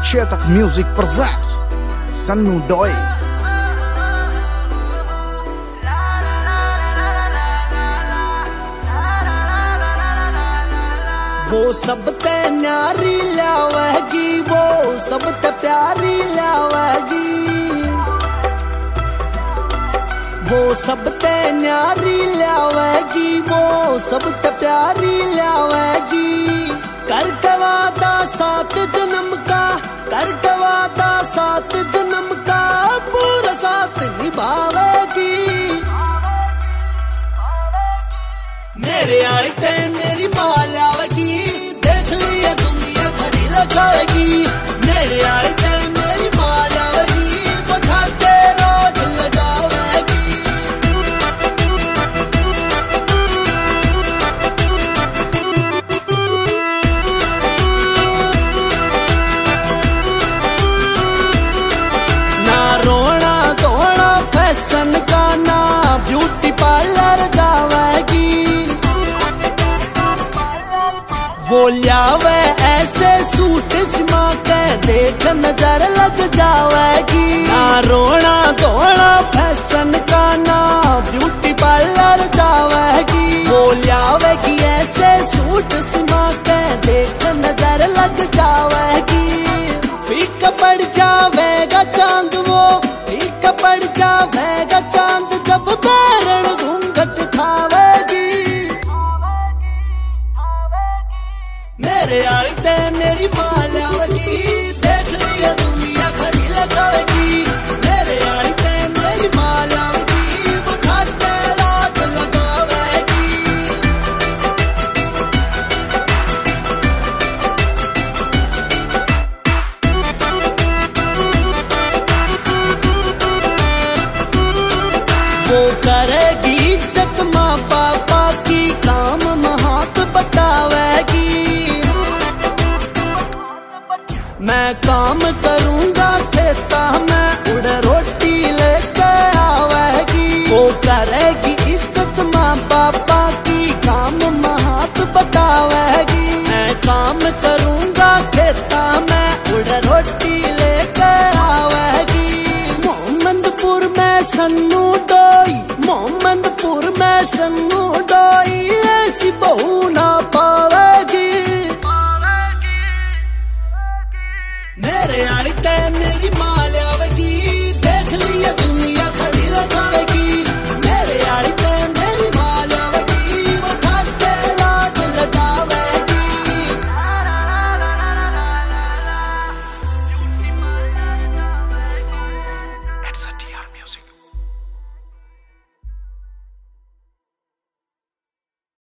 Chetak Music presents Sannu Doi. वो सब ते न्यारी लावेगी, वो सब ते प्यारी लावेगी, वो सब ते न्यारी लावेगी, वो सब ते प्यारी लावेगी। करके वादा 7 जन्म का, करके वादा 7 जन्म का, पूरा साथ निभावेगी। मेरे आली ते मेरी माँ लावेगी, देख लिया दुनिया खड़ी लगावेगी। मेरे आली ते मेरी माँ लावेगी, बैठा के लोग लगावेगी। ना रोना धोना फैशन का, ना ब्यूटी पार्लर जावेगी। वो लियावे ऐसे सूट सिमा के, देख नजर लग जावेगी। ना रोना धोना फैशन का, ना ब्यूटी पार्लर जावेगी। वो लियावेगी ऐसे सूट सिमा के, देख नजर लग जावेगी। फीका पड़ जावेगा चांद, वो फीका पड़ जावेगा चांद, जब बैरण घूंघट खावेगी। मेरे आली ते मेरी माँ